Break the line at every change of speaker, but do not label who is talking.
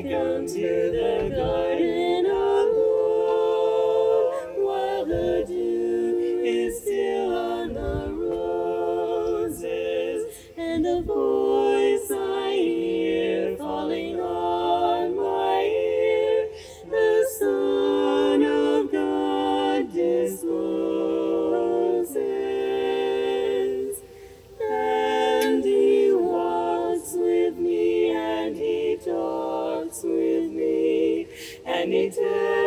come to the garden alone, while the dew is still on the roses, and the voice I hear falling on my ear, the Son of God discloses. And he walks with me, and he talks with me, and he tells